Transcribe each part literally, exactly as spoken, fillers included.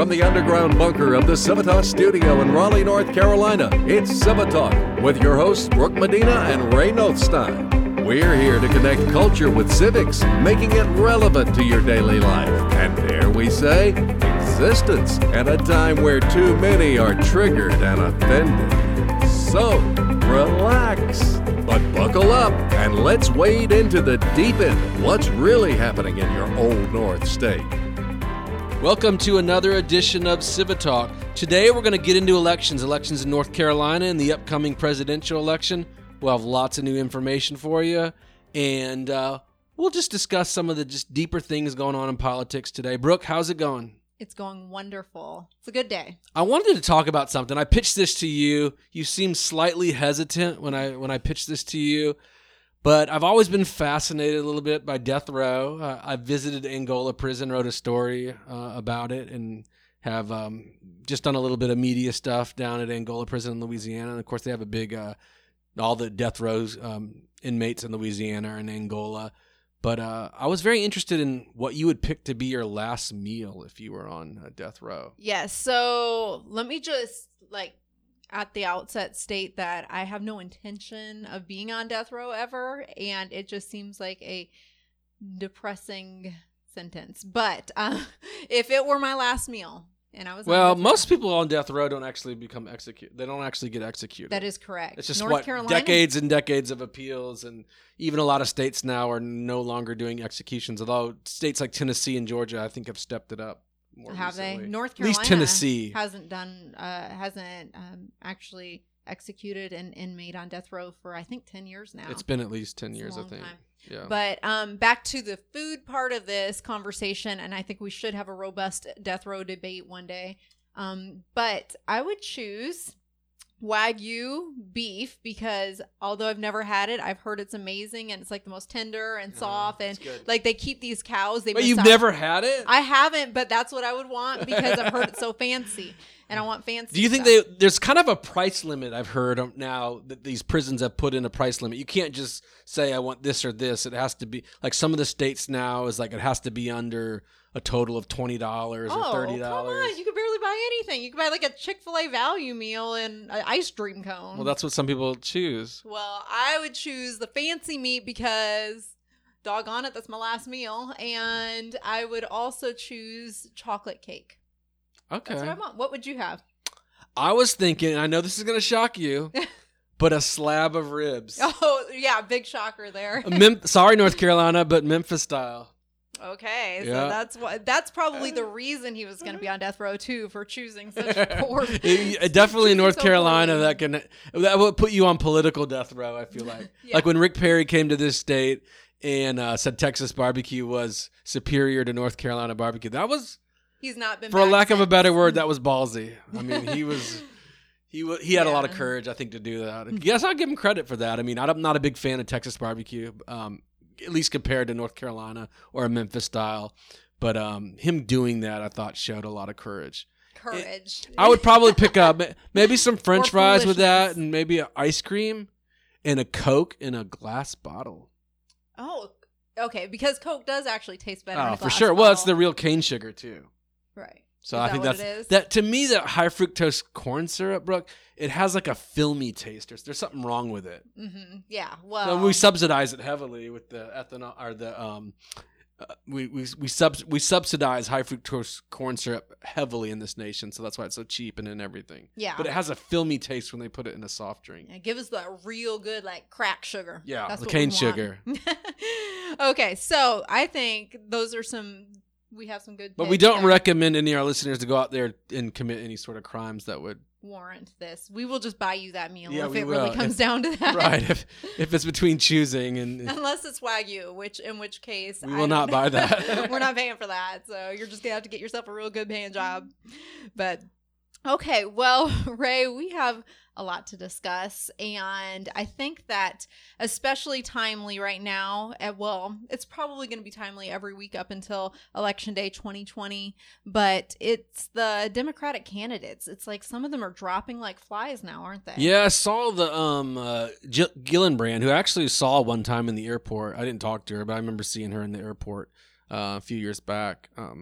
the underground bunker of the Civitas studio in Raleigh, North Carolina, it's Civitalk with your hosts Brooke Medina and Ray Nothstein. We're here to connect culture with civics, making it relevant to your daily life. And dare we say, existence at a time where too many are triggered and offended. So, relax, but buckle up and let's wade into the deep end. What's really happening in your old North State? Welcome to another edition of Civitalk. Today we're going to get into elections, elections in North Carolina and the upcoming presidential election. We'll have lots of new information for you, and uh, we'll just discuss some of the just deeper things going on in politics today. Brooke, how's it going? It's going wonderful. It's a good day. I wanted to talk about something. I pitched this to you. You seemed slightly hesitant when I when I pitched this to you. But I've always been fascinated a little bit by death row. Uh, I visited Angola prison, wrote a story uh, about it, and have um, just done a little bit of media stuff down at Angola prison in Louisiana. And, of course, they have a big, uh, all the death rows um, inmates in Louisiana are in Angola. But uh, I was very interested in what you would pick to be your last meal if you were on a death row. Yes. So let me just, like, at the outset state that I have no intention of being on death row ever, and it just seems like a depressing sentence. But uh, if it were my last meal, and I was well, on most people on death row don't actually become executed. They don't actually get executed. That is correct. It's just North what Carolina, decades and decades of appeals, and even a lot of states now are no longer doing executions. Although states like Tennessee and Georgia, I think, have stepped it up. More have recently. they? North At Carolina least Tennessee hasn't done uh, hasn't um, actually executed an inmate on death row for I think ten years now. It's been at least ten It's years, a I long think. time. Yeah. But um, back to the food part of this conversation, and I think we should have a robust death row debate one day. Um, but I would choose Wagyu beef because although I've never had it, I've heard it's amazing and it's like the most tender and soft, and like they keep these cows. They But you've massage- never had it? I haven't, but that's what I would want because I've heard it's so fancy, and I want fancy. Do you think stuff. they there's kind of a price limit? I've heard um, now that these prisons have put in a price limit. You can't just say I want this or this. It has to be like some of the states now is like it has to be under a total of twenty dollars or thirty dollars. Oh, come on. You could barely buy anything. You could buy like a Chick-fil-A value meal and an ice cream cone. Well, that's what some people choose. Well, I would choose the fancy meat because, doggone it, that's my last meal. And I would also choose chocolate cake. Okay. That's what I want. What would you have? I was thinking, I know this is going to shock you, but a slab of ribs. Oh, yeah, big shocker there. Mem- Sorry, North Carolina, but Memphis style. Okay, so Yeah. that's what that's probably the reason he was going to be on death row too, for choosing such poor. It- definitely in North so Carolina poorly. that can that would put you on political death row. I feel like Yeah. like when Rick Perry came to this state and uh, said Texas barbecue was superior to North Carolina barbecue. That was, He's not been for a back lack of a since. better word, that was ballsy. I mean, he was. He w- he had a lot of Yeah. courage, I think, to do that. Yes, I'll give him credit for that. I mean, I'm not a big fan of Texas barbecue, um, at least compared to North Carolina or a Memphis style. But um, him doing that, I thought, showed a lot of courage. Courage. I would probably pick up ma- maybe some French Or fries with that, foolishness. and maybe an ice cream and a Coke in a glass bottle. Oh, okay, because Coke does actually taste better. in Oh, a for glass sure. Well, it's the bottle. real cane sugar too. right. So Is I that think what that's it is? that to me. That high fructose corn syrup, Brooke, it has like a filmy taste. There's, there's something wrong with it. Mm-hmm. Yeah. Well, So we subsidize it heavily with the ethanol or the um, uh, we we we sub we subsidize high fructose corn syrup heavily in this nation. So that's why it's so cheap and in everything. yeah. But it has a filmy taste when they put it in a soft drink. Yeah, give us that real good like crack sugar. Yeah, That's the what we cane want. sugar. Okay, so I think those are some. We have some good. But we picks don't there. recommend any of our listeners to go out there and commit any sort of crimes that would. warrant this. We will just buy you that meal Yeah, if we it really will. comes If- down to that. Right. If if it's between choosing and Unless it's Wagyu, which in which case We I will don't not know. buy that. We're not paying for that, so you're just gonna have to get yourself a real good paying job. But okay, well, Ray, we have a lot to discuss, and I think that especially timely right now. uh, Well, it's probably going to be timely every week up until Election Day twenty twenty, but it's the Democratic candidates. It's like some of them are dropping like flies now, aren't they? Yeah, I saw the um uh, Jill Gillibrand, who I actually saw one time in the airport. I didn't talk to her, but I remember seeing her in the airport uh, a few years back. Um,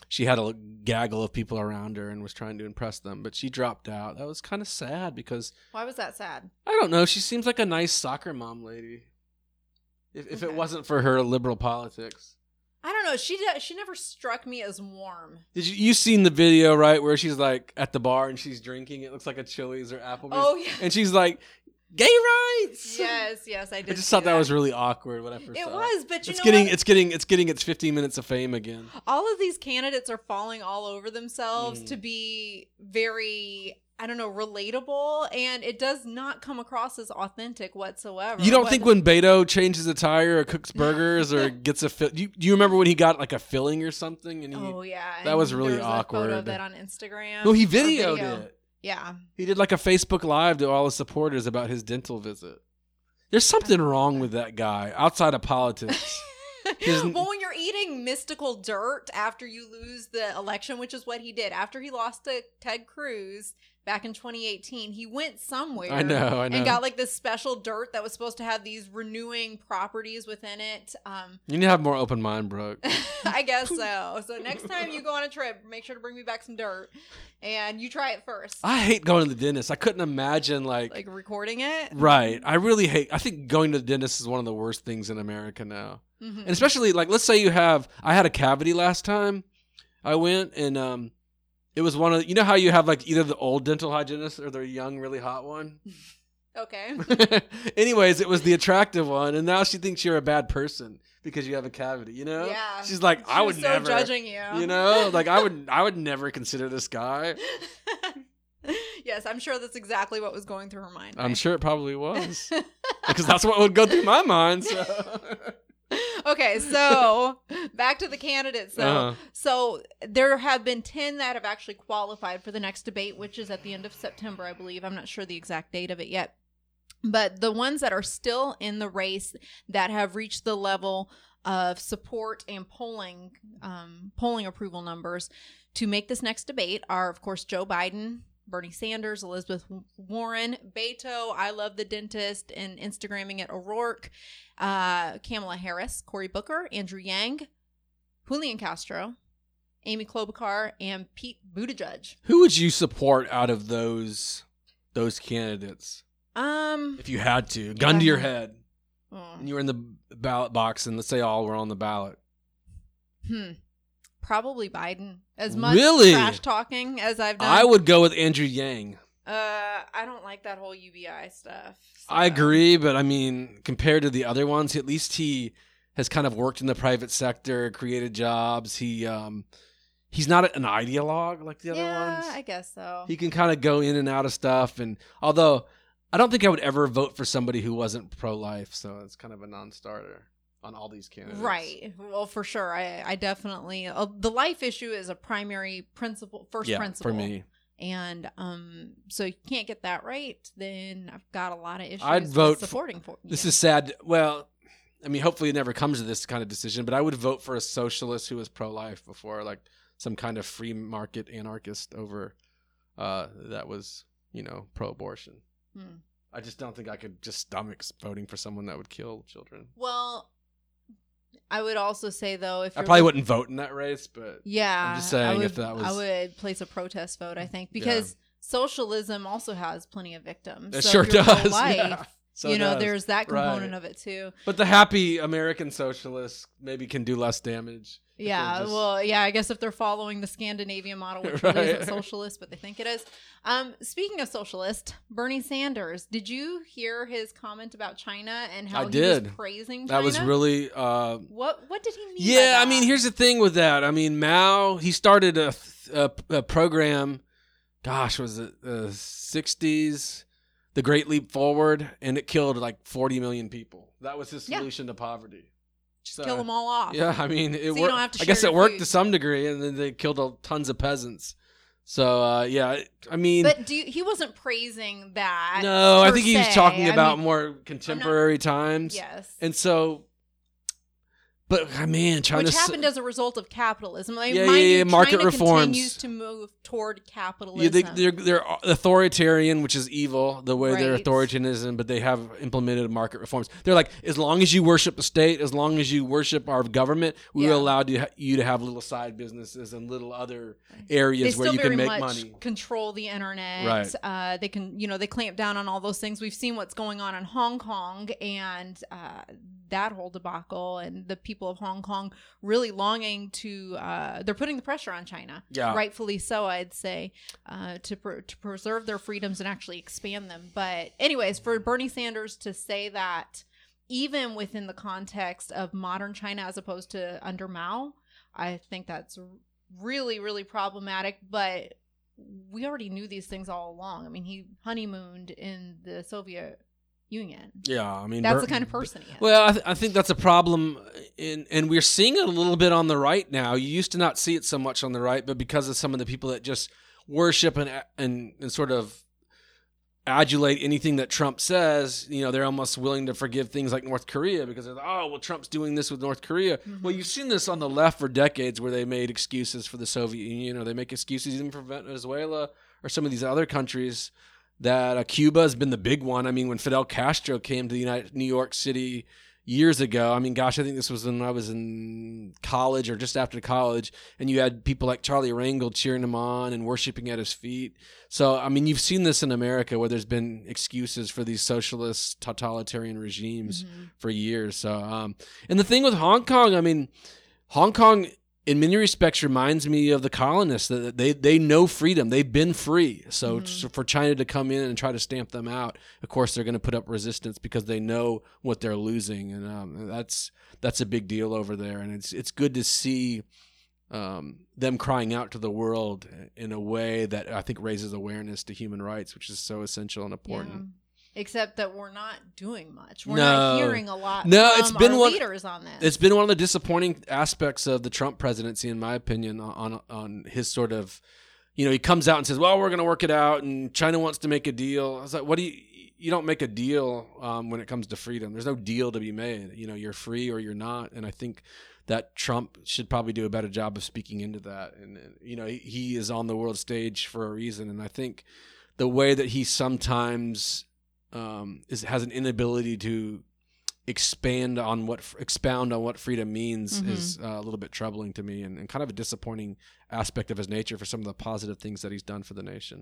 she had a gaggle of people around her and was trying to impress them, but she dropped out. That was kind of sad because Why was that sad? I don't know. She seems like a nice soccer mom lady. If if Okay. it wasn't for her liberal politics. I don't know. She did, she never struck me as warm. Did you you seen the video, right, where she's like at the bar and she's drinking? It looks like a Chili's or Applebee's. Oh yeah. And she's like, gay rights. Yes, yes, I did. I just see thought that was really awkward when I first It saw was, but you it's know getting what? it's getting it's getting its fifteen minutes of fame again. All of these candidates are falling all over themselves Mm. to be very, I don't know, relatable, and it does not come across as authentic whatsoever. You don't What- think when Beto changes a tire or cooks burgers or gets a fill, you do you remember when he got like a filling or something and he Oh yeah, that and was really there was a photo awkward. of that on Instagram. no he or videoed video. it. Yeah. He did like a Facebook Live to all his supporters about his dental visit. There's something wrong with that guy outside of politics. His- well, when you're eating mystical dirt after you lose the election, which is what he did after he lost to Ted Cruz back in twenty eighteen, he went somewhere. I know, I know. And got like this special dirt that was supposed to have these renewing properties within it. Um, You need to have more open mind, Brooke. I guess so. So next time you go on a trip, make sure to bring me back some dirt, and you try it first. I hate going to the dentist. I couldn't imagine like, Like recording it. right. I really hate. I think going to the dentist is one of the worst things in America now. Mhm. And especially like let's say you have I had a cavity last time I went and um it was one of you know how you have like either the old dental hygienist or the young really hot one. Okay. Anyways, it was the attractive one and now she thinks you're a bad person because you have a cavity, you know? Yeah. She's like She I was would so never judging you. You know? Like I would I would never consider this guy. Yes, I'm sure that's exactly what was going through her mind. I'm right? sure it probably was. Because that's what would go through my mind. So. Okay, so back to the candidates though. Uh-huh. So there have been ten that have actually qualified for the next debate, which is at the end of September, I believe. I'm not sure the exact date of it yet. But the ones that are still in the race that have reached the level of support and polling um, polling approval numbers to make this next debate are, of course, Joe Biden, Bernie Sanders, Elizabeth Warren, Beto, I Love the Dentist, and Instagramming it O'Rourke, uh, Kamala Harris, Cory Booker, Andrew Yang, Julian Castro, Amy Klobuchar, and Pete Buttigieg. Who would you support out of those those candidates Um, if you had to? Gun to Yeah. your head. oh, And you were in the ballot box, and let's say all were on the ballot. hmm, probably Biden. As much Really? trash talking as I've done, I would go with Andrew Yang. Uh, I don't like that whole U B I stuff. so- I agree, but I mean, compared to the other ones, at least he has kind of worked in the private sector, created jobs. He um, he's not an ideologue like the other Yeah, ones. I guess so. He can kind of go in and out of stuff, and although I don't think I would ever vote for somebody who wasn't pro-life, so it's kind of a non-starter on all these candidates. Right. Well, for sure. I, I definitely, uh, the life issue is a primary principle, first Yeah, principle. for me. And um, so you can't get that right, then I've got a lot of issues I'd with vote for- supporting for This you. is sad. Well, I mean, hopefully it never comes to this kind of decision, but I would vote for a socialist who was pro-life before, like some kind of free market anarchist over uh, that was, you know, pro-abortion. Hmm. I just don't think I could just stomach voting for someone that would kill children. Well, I would also say though, if I you're probably look- wouldn't vote in that race, but Yeah, I'm just saying I would, if that was- I would place a protest vote. I think because socialism also has plenty of victims. it So sure if you're does. pro-life, Yeah. So you it know, does. there's that component Right. of it too. But the happy American socialists maybe can do less damage. if Yeah, they're just- well, yeah, I guess if they're following the Scandinavian model, which Right. really isn't socialist, but they think it is. Um, speaking of socialist, Bernie Sanders, did you hear his comment about China and how I he did. was praising China? that was really. Uh, what? What did he mean? by yeah, I that? mean, here's the thing with that. I mean, Mao, he started a, a, a program, gosh, was it the sixties? The Great Leap Forward, and it killed like forty million people. That was his Yeah. solution to poverty. So, kill them all off. Yeah, I mean, it So you worked. don't have to I guess share it your worked food. to some degree, and then they killed a, tons of peasants. So, uh, yeah, I mean, But do you, he wasn't praising that. no, I per think he was se. talking I about mean, more contemporary times. Yes. And so, But uh, man, China which happened as a result of capitalism. Like, Yeah, mind yeah, you, yeah, market China reforms. continues to move toward capitalism. Yeah, they, they're they're authoritarian, which is evil, the way they're Right. authoritarianism, but they have implemented market reforms. They're like, as long as you worship the state, as long as you worship our government, we Yeah. will allow you, you to have little side businesses and little other areas they where still you very can make much money. control the internet. Right. Uh, they can, you know, they clamp down on all those things. We've seen what's going on in Hong Kong and uh, that whole debacle, and the people of Hong Kong really longing to. Uh, they're putting the pressure on China, Yeah. rightfully so, I'd say, uh, to pr- to preserve their freedoms and actually expand them. But, anyways, for Bernie Sanders to say that, even within the context of modern China as opposed to under Mao, I think that's really, really problematic. But we already knew these things all along. I mean, he honeymooned in the Soviet Union. Yeah, I mean That's Ber- the kind of person he is. Well, I, th- I think that's a problem, in, and we're seeing it a little bit on the right now. You used to not see it so much on the right, but because of some of the people that just worship and and, and sort of adulate anything that Trump says, you know, they're almost willing to forgive things like North Korea because they're like, oh, well, Trump's doing this with North Korea. Mm-hmm. Well, you've seen this on the left for decades where they made excuses for the Soviet Union, or they make excuses even for Venezuela or some of these other countries. That uh, Cuba has been the big one. I mean, when Fidel Castro came to the United, New York City years ago, I mean, gosh, I think this was when I was in college or just after college, and you had people like Charlie Rangel cheering him on and worshiping at his feet. So, I mean, you've seen this in America where there's been excuses for these socialist, totalitarian regimes Mm-hmm. for years. So, um, and the thing with Hong Kong, I mean, Hong Kong, in many respects, reminds me of the colonists. That they they know freedom. They've been free. So, Mm-hmm. so for China to come in and try to stamp them out, of course they're going to put up resistance because they know what they're losing, and um, that's that's a big deal over there. And it's it's good to see um, them crying out to the world in a way that I think raises awareness to human rights, which is so essential and important. Yeah. Except that we're not doing much. We're No. not hearing a lot No, from it's been our one- leaders on this. It's been one of the disappointing aspects of the Trump presidency, in my opinion, on on his sort of, you know, he comes out and says, "Well, we're going to work it out," and China wants to make a deal. I was like, "What do you? You don't make a deal um, when it comes to freedom. There's no deal to be made. You know, you're free or you're not." And I think that Trump should probably do a better job of speaking into that. And you know, he, he is on the world stage for a reason, and I think the way that he sometimes um, is has an inability to expand on what expound on what freedom means Mhm. is uh, a little bit troubling to me, and, and kind of a disappointing aspect of his nature for some of the positive things that he's done for the nation.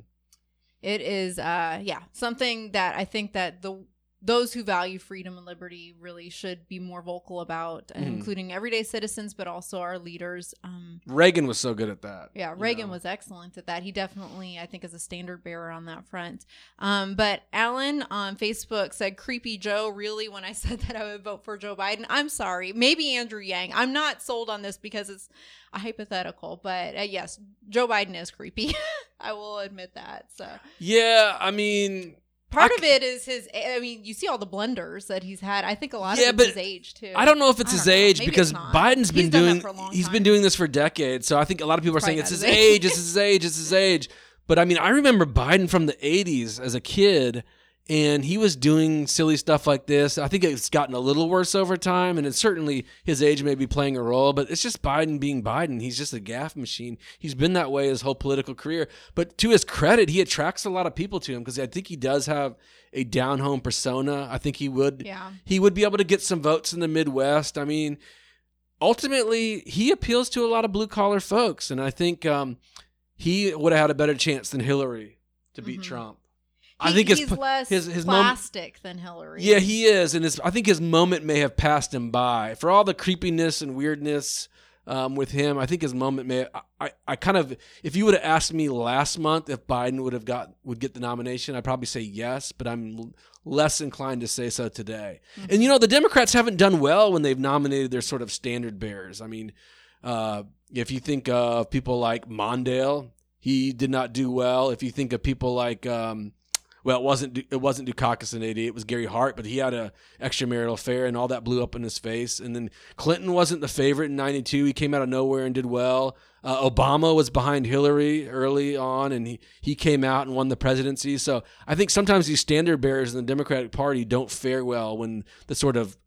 It is, uh, yeah, something that I think that the those who value freedom and liberty really should be more vocal about, Mhm. including everyday citizens, but also our leaders. Um, Reagan was so good at that. yeah, you Reagan know. was excellent at that. He definitely, I think, is a standard bearer on that front. Um, but Alan on Facebook said, "Creepy Joe." Really, when I said that I would vote for Joe Biden, I'm sorry. Maybe Andrew Yang. I'm not sold on this because it's a hypothetical, but uh, yes, Joe Biden is creepy. I will admit that. So. Yeah, I mean, Part I of it is his. I mean, you see all the blunders that he's had. I think a lot Yeah, of it's but his age too. I don't know if it's I his don't know. age Maybe because it's not. Biden's He's been done that doing for a long he's time. been doing this for decades. So I think a lot of people are saying Probably it's not his his age, it's his age, it's his age. But I mean, I remember Biden from the eighties as a kid, and he was doing silly stuff like this. I think it's gotten a little worse over time, and it's certainly his age may be playing a role, but it's just Biden being Biden. He's just a gaffe machine. He's been that way his whole political career. But to his credit, he attracts a lot of people to him because I think he does have a down-home persona. I think he would Yeah. he would be able to get some votes in the Midwest. I mean, ultimately, he appeals to a lot of blue-collar folks, and I think um, he would have had a better chance than Hillary to beat Mhm. Trump. He, I think his he's p- less his his moment. plastic than Hillary. Yeah, he is, and his, I think his moment may have passed him by for all the creepiness and weirdness um, with him. I think his moment may. I, I, I kind of, if you would have asked me last month if Biden would have got would get the nomination, I'd probably say yes, but I'm l- less inclined to say so today. Mhm. And you know, the Democrats haven't done well when they've nominated their sort of standard bearers. I mean, uh, if you think of people like Mondale, he did not do well. If you think of people like um, Well, it wasn't it wasn't Dukakis in eighty. It was Gary Hart, but he had a extramarital affair, and all that blew up in his face. And then Clinton wasn't the favorite in ninety-two. He came out of nowhere and did well. Uh, Obama was behind Hillary early on, and he, he came out and won the presidency. So I think sometimes these standard bearers in the Democratic Party don't fare well when the sort of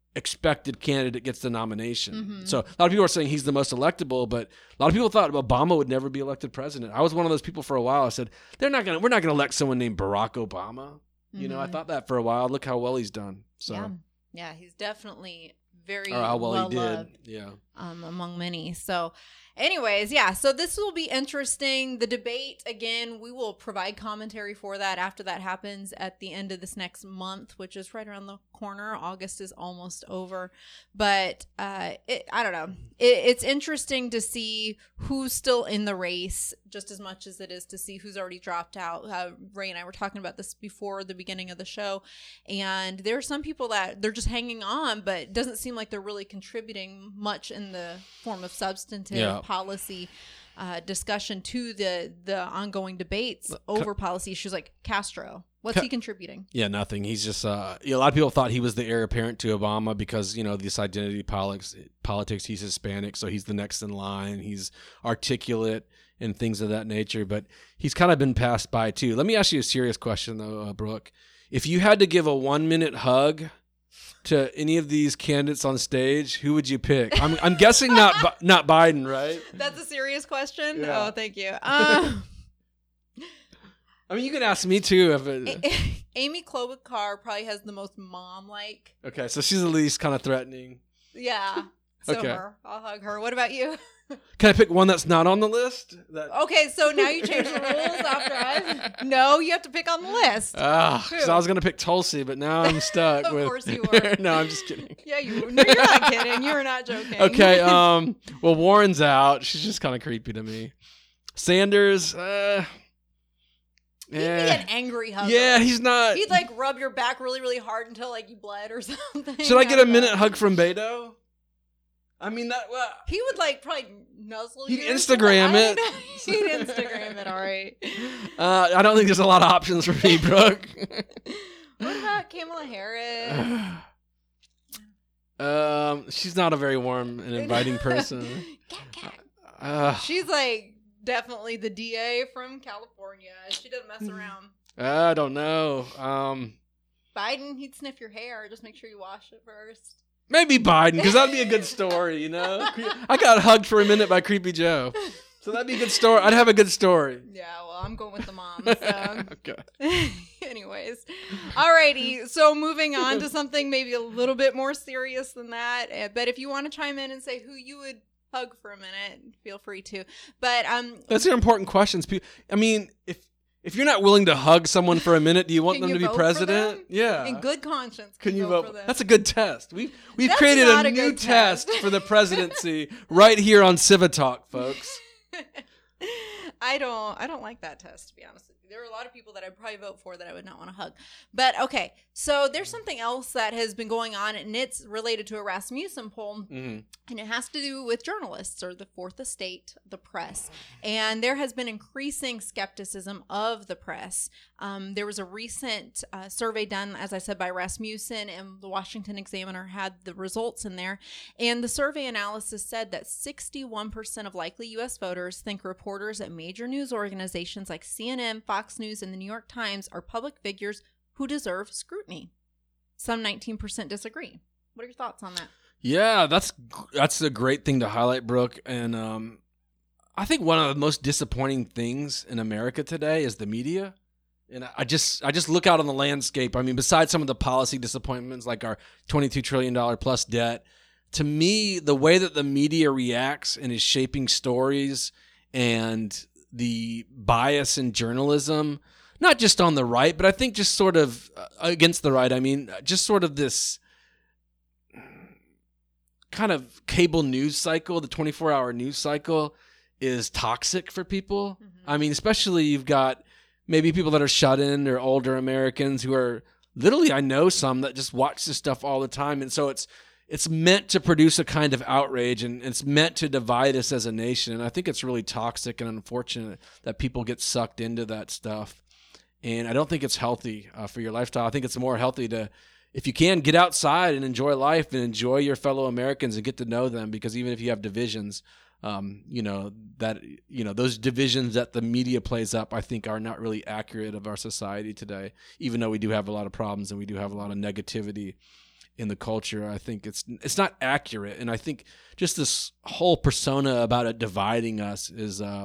expected candidate gets the nomination. Mm-hmm. So a lot of people are saying he's the most electable, but a lot of people thought Obama would never be elected president. I was one of those people for a while. I said, they're not gonna, we're not gonna elect someone named Barack Obama. You know, I Mhm. thought that for a while. Look how well he's done. So, Yeah. Yeah, he's definitely very or how well, well he did. loved. Yeah. Um, among many. So, anyways, yeah, so this will be interesting. The debate, again, we will provide commentary for that after that happens at the end of this next month, which is right around the corner. August is almost over. But uh, it, I don't know. It, it's interesting to see who's still in the race just as much as it is to see who's already dropped out. Uh, Ray and I were talking about this before the beginning of the show. And there are some people that they're just hanging on, but it doesn't seem like they're really contributing much in the form of substantive Yeah. policy uh, discussion to the the ongoing debates over policy issues like Castro. What's Ca- he contributing? Yeah, nothing. He's just, uh, you know, a lot of people thought he was the heir apparent to Obama because, you know, this identity politics, politics, he's Hispanic, so he's the next in line. He's articulate and things of that nature, but he's kind of been passed by too. Let me ask you a serious question though, uh, Brooke. If you had to give a one minute hug to any of these candidates on stage, who would you pick? I'm, I'm guessing not, Bi- not Biden, right? That's a serious question. Yeah. Oh, thank you. Um, I mean, you can ask me too. If it, A- Amy Klobuchar probably has the most mom-like. okay, so she's the least kind of threatening. Yeah. So Okay. her. I'll hug her. What about you? Can I pick one that's not on the list? That Okay, so now you change the rules after I. No, you have to pick on the list. Ah, because I was gonna pick Tulsi, but now I'm stuck Of with. course you were. No, I'm just kidding. Yeah, you. No, you're not kidding. You're not joking. Okay. Um. Well, Warren's out. She's just kind of creepy to me. Sanders. Uh. He'd be Yeah. an angry hugger. Yeah, he's not. He'd like rub your back really, really hard until like you bled or something. Should I get a don't minute know. hug from Beto? I mean that. Well, He would like probably nuzzle He'd you. or Instagram something. it. He'd Instagram it. All right. uh, I don't think there's a lot of options for me, Brooke. What about Kamala Harris? um, she's not a very warm and inviting person. Uh, She's like definitely the D A from California. She doesn't Hmm. mess around. I don't know. Um, Biden, he'd sniff your hair. Just make sure you wash it first. maybe Biden, because that'd be a good story, you know? I got hugged for a minute by Creepy Joe. So that'd be a good story. I'd have a good story. Yeah, well, I'm going with the mom. So. Okay. Anyways, alrighty. So moving on to something maybe a little bit more serious than that. eh, But if you want to chime in and say who you would hug for a minute, feel free to. But um, Those are important questions. Pe- I mean, if if you're not willing to hug someone for a minute, do you want Can them you to be vote for president? them? Yeah. in good conscience, Can you vote vote? for them? That's a good test. We've we've That's created not a, a new good test. test. for the presidency right here on Civitalk, folks. I don't I don't like that test, to be honest with you. There are a lot of people that I'd probably vote for that I would not want to hug. But okay, so there's something else that has been going on, and it's related to a Rasmussen poll, hmm and it has to do with journalists or the fourth estate, the press. And there has been increasing skepticism of the press. Um, there was a recent uh, survey done, as I said, by Rasmussen, and the Washington Examiner had the results in there. And the survey analysis said that sixty-one percent of likely U S voters think reporters at major news organizations like C N N, Fox News, and the New York Times are public figures who deserve scrutiny. Some nineteen percent disagree. What are your thoughts on that? Yeah, that's that's a great thing to highlight, Brooke. And um, I think one of the most disappointing things in America today is the media. And I just I just look out on the landscape. I mean, besides some of the policy disappointments like our twenty-two trillion dollars plus debt, to me, the way that the media reacts and is shaping stories and the bias in journalism, not just on the right, but I think just sort of uh, against the right. I mean, just sort of this kind of cable news cycle, the twenty-four hour news cycle is toxic for people. Mhm. I mean, especially you've got maybe people that are shut in or older Americans who are literally, I know some that just watch this stuff all the time. And so it's, it's meant to produce a kind of outrage, and it's meant to divide us as a nation. And I think it's really toxic and unfortunate that people get sucked into that stuff. And I don't think it's healthy uh, for your lifestyle. I think it's more healthy to, if you can, get outside and enjoy life and enjoy your fellow Americans and get to know them, because even if you have divisions, um, you know, that, you know, those divisions that the media plays up, I think are not really accurate of our society today, even though we do have a lot of problems and we do have a lot of negativity in the culture. I think it's it's not accurate, and I think just this whole persona about it dividing us is uh,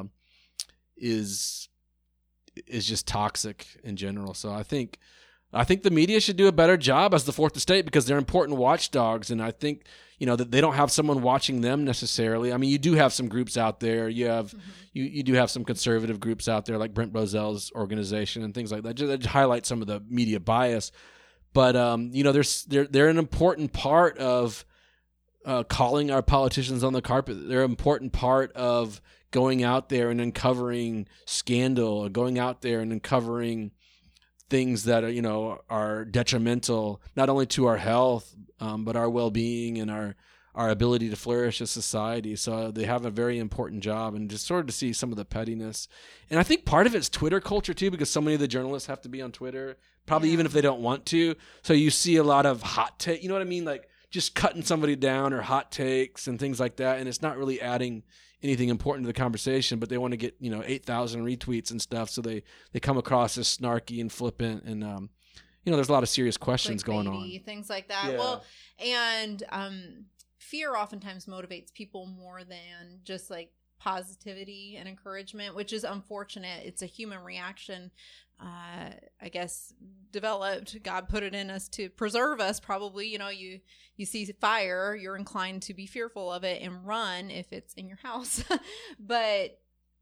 is is just toxic in general. So I think I think the media should do a better job as the fourth estate, because they're important watchdogs, and I think, you know, that they don't have someone watching them necessarily. I mean, you do have some groups out there. You have mm-hmm. you, you do have some conservative groups out there like Brent Bozell's organization and things like that, just, just highlight some of the media bias. But um, you know, there's they're they're an important part of uh, calling our politicians on the carpet. They're an important part of going out there and uncovering scandal, or going out there and uncovering things that are, you know, are detrimental not only to our health, um, but our well-being and our our ability to flourish as society. So they have a very important job, and just sort of to see some of the pettiness. And I think part of it's Twitter culture too, because so many of the journalists have to be on Twitter, probably yeah. even if they don't want to. So you see a lot of hot take, you know what I mean? Like just cutting somebody down, or hot takes and things like that. And it's not really adding anything important to the conversation, but they want to get, you know, eight thousand retweets and stuff. So they, they come across as snarky and flippant, and, um, you know, there's a lot of serious questions Clickbaity, going on. Things like that. Yeah. Well, and, um, fear oftentimes motivates people more than just like positivity and encouragement, which is unfortunate. It's a human reaction, uh, I guess, developed. God put it in us to preserve us, probably. You know, you, you see fire, you're inclined to be fearful of it and run if it's in your house. But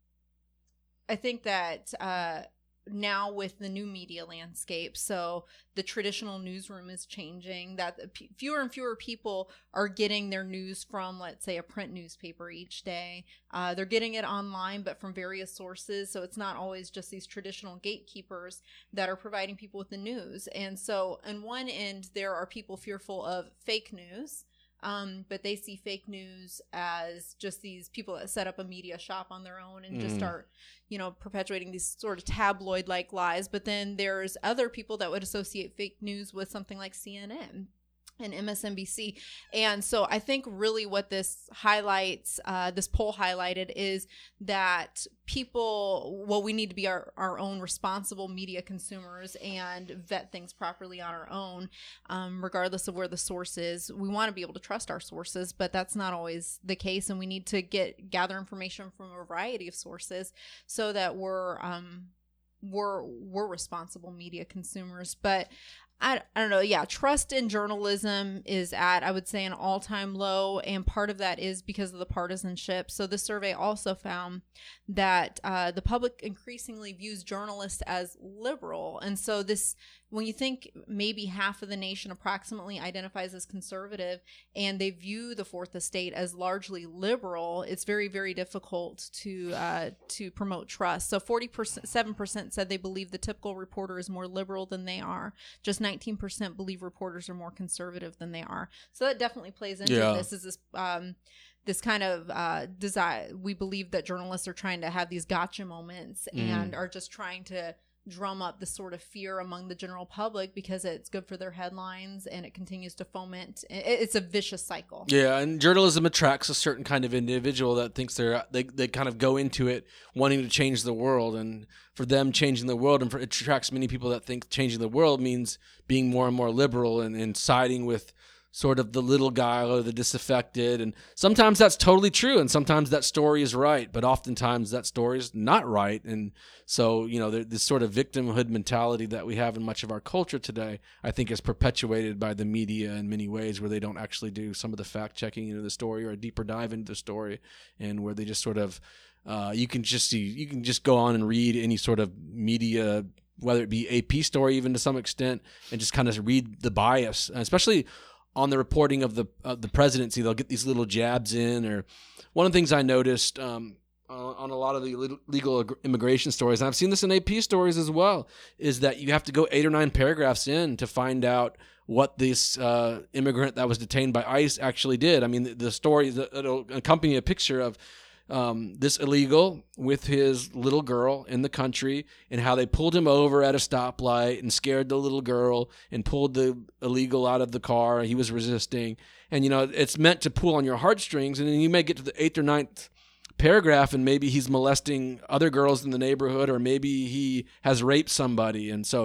I think that, uh, now with the new media landscape, so the traditional newsroom is changing, that p- fewer and fewer people are getting their news from, let's say, a print newspaper each day. Uh, they're getting it online, but from various sources. So it's not always just these traditional gatekeepers that are providing people with the news. And so on one end, there are people fearful of fake news. Um, but they see fake news as just these people that set up a media shop on their own and mm. just start, you know, perpetuating these sort of tabloid-like lies. But then there's other people that would associate fake news with something like C N N and M S N B C. And so I think really what this highlights, uh, this poll highlighted, is that people, well, we need to be our, our own responsible media consumers and vet things properly on our own, um, regardless of where the source is. We want to be able to trust our sources, but that's not always the case. And we need to get gather information from a variety of sources so that we're um, we're we're responsible media consumers. But I, I don't know. Yeah. Trust in journalism is at, I would say, an all-time low. And part of that is because of the partisanship. So the survey also found that uh, the public increasingly views journalists as liberal. And so this, when you think maybe half of the nation approximately identifies as conservative, and they view the Fourth Estate as largely liberal, it's very, very difficult to uh, to promote trust. So forty-seven percent said they believe the typical reporter is more liberal than they are. Just nineteen percent believe reporters are more conservative than they are. So that definitely plays into yeah. this. Is this um, this kind of uh, desire? We believe that journalists are trying to have these gotcha moments mm. and are just trying to drum up this sort of fear among the general public because it's good for their headlines, and it continues to foment. It's a vicious cycle. Yeah, and journalism attracts a certain kind of individual that thinks they're they they kind of go into it wanting to change the world, and for them changing the world, and for, it attracts many people that think changing the world means being more and more liberal and, and siding with sort of the little guy or the disaffected. And sometimes that's totally true, and sometimes that story is right, but oftentimes that story is not right. And so, you know, this sort of victimhood mentality that we have in much of our culture today, I think is perpetuated by the media in many ways, where they don't actually do some of the fact checking into the story or a deeper dive into the story, and where they just sort of, uh, you can just see, you can just go on and read any sort of media, whether it be A P story even to some extent, and just kind of read the bias, especially on the reporting of the uh, the presidency. They'll get these little jabs in. Or one of the things I noticed um, on, on a lot of the legal immigration stories, and I've seen this in A P stories as well, is that you have to go eight or nine paragraphs in to find out what this uh, immigrant that was detained by ICE actually did. I mean, the, the story, the, it'll accompany a picture of Um, this illegal with his little girl in the country, and how they pulled him over at a stoplight and scared the little girl and pulled the illegal out of the car. He was resisting. And, you know, it's meant to pull on your heartstrings. And then you may get to the eighth or ninth paragraph, and maybe he's molesting other girls in the neighborhood, or maybe he has raped somebody. And so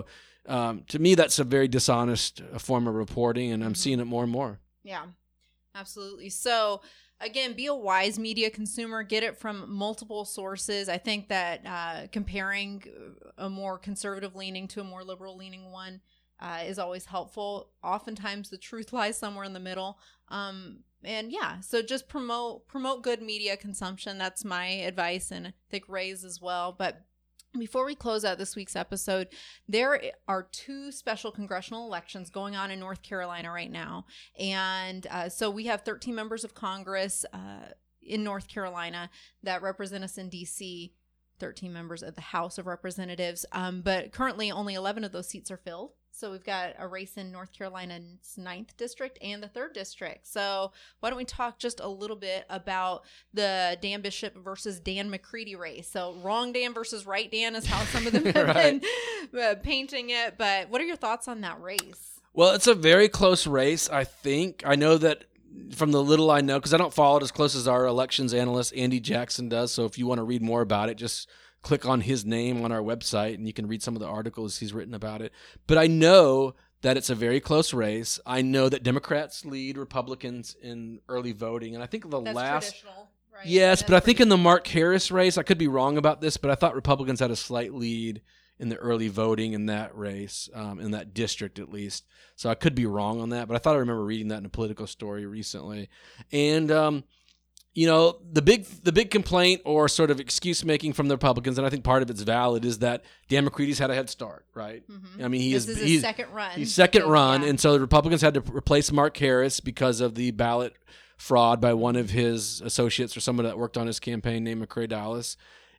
um, to me, that's a very dishonest form of reporting, and I'm mm-hmm. seeing it more and more. Yeah, absolutely. So, again, be a wise media consumer. Get it from multiple sources. I think that uh, comparing a more conservative leaning to a more liberal leaning one uh, is always helpful. Oftentimes, the truth lies somewhere in the middle. Um, and yeah, so just promote promote good media consumption. That's my advice, and I think Ray's as well. But before we close out this week's episode, there are two special congressional elections going on in North Carolina right now. And uh, so we have thirteen members of Congress uh, in North Carolina that represent us in D C, thirteen members of the House of Representatives. Um, but currently only eleven of those seats are filled. So we've got a race in North Carolina's ninth district and the third district. So why don't we talk just a little bit about the Dan Bishop versus Dan McCready race. So wrong Dan versus right Dan is how some of them have right. been uh, painting it. But what are your thoughts on that race? Well, it's a very close race, I think. I know that from the little I know, because I don't follow it as close as our elections analyst, Andy Jackson, does. So if you want to read more about it, just click on his name on our website and you can read some of the articles he's written about it. But I know that it's a very close race. I know that Democrats lead Republicans in early voting. And I think the That's last... traditional, right? Yes, That's but I think in the Mark Harris race, I could be wrong about this, but I thought Republicans had a slight lead in the early voting in that race, um, in that district at least. So I could be wrong on that, but I thought I remember reading that in a political story recently. And... um You know, the big the big complaint or sort of excuse making from the Republicans, and I think part of it's valid, is that Dan McCready's had a head start, right? Mm-hmm. I mean, he this is, is he's his second run. He's second so, run, yeah. and so the Republicans had to replace Mark Harris because of the ballot fraud by one of his associates or someone that worked on his campaign named McCrae Dallas.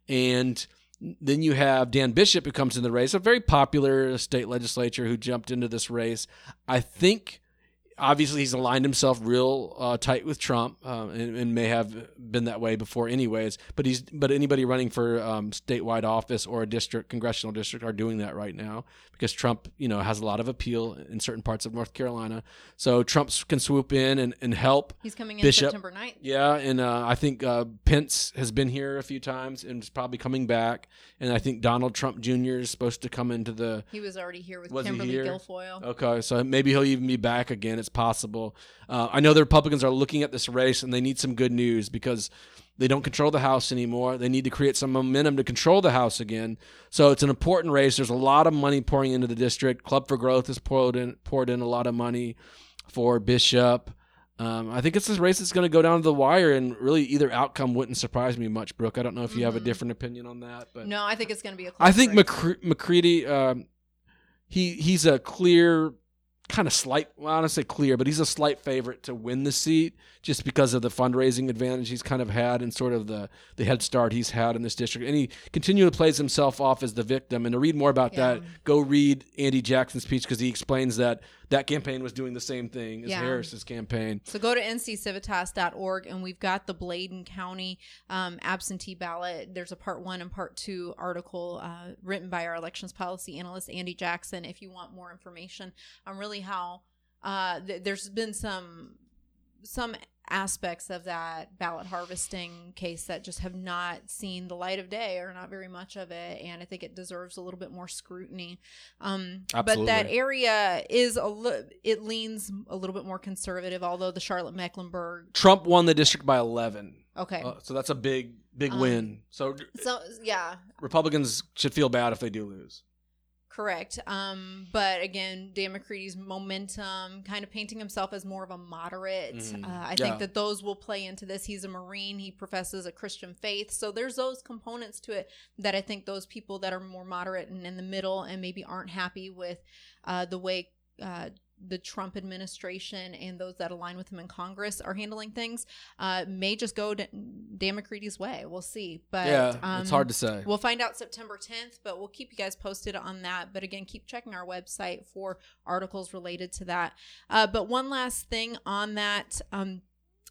And then you have Dan Bishop, who comes in the race, a very popular state legislature who jumped into this race. I think... Obviously, he's aligned himself real uh, tight with Trump, uh, and, and may have been that way before, anyways. But he's but anybody running for um, statewide office or a district, congressional district, are doing that right now because Trump, you know, has a lot of appeal in certain parts of North Carolina. So Trump can swoop in and, and help. He's coming in Bishop. September ninth. Yeah, and uh, I think uh, Pence has been here a few times and is probably coming back. And I think Donald Trump Junior is supposed to come into the. He was already here with Was he Kimberly here? Guilfoyle. Okay, so maybe he'll even be back again. It's possible. Uh, I know the Republicans are looking at this race and they need some good news because they don't control the House anymore. They need to create some momentum to control the House again. So it's an important race. There's a lot of money pouring into the district. Club for Growth has poured in, poured in a lot of money for Bishop. Um, I think it's this race that's going to go down to the wire, and really either outcome wouldn't surprise me much, Brooke. I don't know if you mm-hmm. have a different opinion on that. But no, I think it's going to be a close I think race. McCre- McCready, um, he he's a clear... kind of slight, well, I don't say clear, but he's a slight favorite to win the seat just because of the fundraising advantage he's kind of had and sort of the, the head start he's had in this district. And he continually plays himself off as the victim. And to read more about Yeah. that, go read Andy Jackson's speech because he explains that that campaign was doing the same thing as Yeah. Harris's campaign. So go to N C Civitas dot org, and we've got the Bladen County um, absentee ballot. There's a part one and part two article uh, written by our elections policy analyst, Andy Jackson, if you want more information on really how uh, th- there's been some some aspects of that ballot harvesting case that just have not seen the light of day or not very much of it, and I think it deserves a little bit more scrutiny. Um, but that area is a li- it leans a little bit more conservative, although the Charlotte Mecklenburg Trump won the district by eleven. Okay. Uh, so that's a big, big Um, win. So, So yeah, Republicans should feel bad if they do lose. correct. Um, but again, Dan McCready's momentum, kind of painting himself as more of a moderate. Mhm. Uh, I Yeah. think that those will play into this. He's a Marine. He professes a Christian faith. So there's those components to it that I think those people that are more moderate and in the middle and maybe aren't happy with uh, the way uh, the Trump administration and those that align with him in Congress are handling things uh, may just go to Dan McCready's way. We'll see. But yeah, um, it's hard to say. We'll find out September tenth, but we'll keep you guys posted on that. But again, keep checking our website for articles related to that. Uh, but one last thing on that. Um,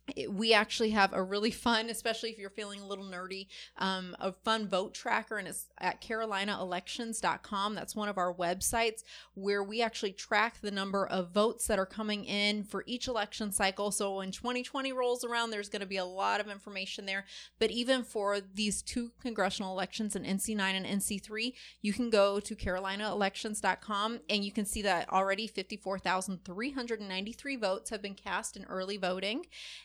it- we actually have a really fun, especially if you're feeling a little nerdy, um, a fun vote tracker, and it's at carolina elections dot com. That's one of our websites where we actually track the number of votes that are coming in for each election cycle. So when twenty twenty rolls around, there's going to be a lot of information there. But even for these two congressional elections in N C nine and N C three, you can go to carolina elections dot com and you can see that already fifty-four thousand three hundred ninety-three votes have been cast in early voting.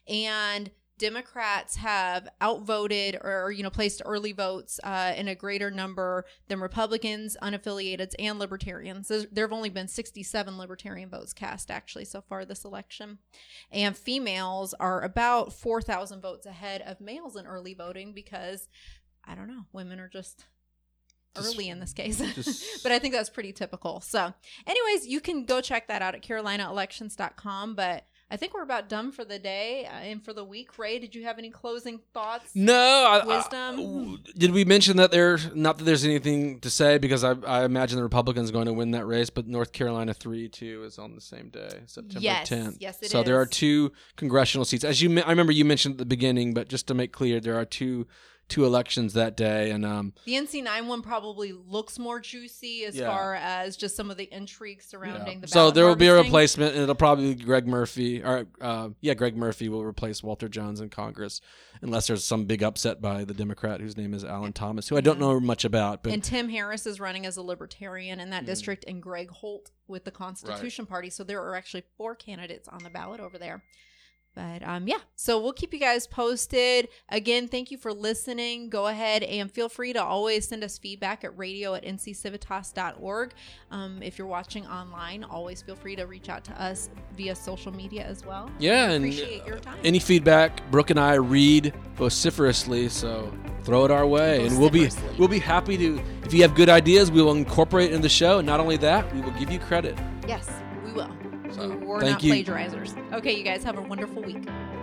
And Democrats have outvoted or, you know, placed early votes uh, in a greater number than Republicans, unaffiliateds, and libertarians. There there have only been sixty-seven libertarian votes cast, actually, so far this election. And females are about four thousand votes ahead of males in early voting because, I don't know, women are just... Just- early in this case. just- But I think that's pretty typical. So anyways, you can go check that out at carolina elections dot com. But I think we're about done for the day uh, and for the week. Ray, did you have any closing thoughts? No, I, Wisdom? I- did we mention that there? Not that there's anything to say because I, I imagine the Republicans going to win that race, but North Carolina three two is on the same day, September Yes, tenth. yes, it so there are is. two congressional seats, as you. me- I remember you mentioned at the beginning, but just to make clear, there are two two elections that day, and um, The N C nine one probably looks more juicy as Yeah. far as just some of the intrigue surrounding yeah. the so ballot there will be a harvesting. replacement, and it'll probably be Greg Murphy, or uh, yeah, Greg Murphy will replace Walter Jones in Congress, unless there's some big upset by the Democrat whose name is Alan Thomas, who I don't Yeah. know much about, but And Tim Harris is running as a libertarian in that Mm. district, and Greg Holt with the Constitution Party. So there are actually four candidates on the ballot over there. But um, yeah, so we'll keep you guys posted. Again, thank you for listening. Go ahead and feel free to always send us feedback at radio at n c civitas dot org. Um, if you're watching online, always feel free to reach out to us via social media as well. yeah, and Appreciate your time. any feedback, Brooke and I read vociferously, so throw it our way, and we'll be Vociferously. we'll be happy to. If you have good ideas, we will incorporate it in the show, and not only that, we will give you credit. Yes, we will. So, We're thank not you. plagiarizers. Okay, you guys have a wonderful week.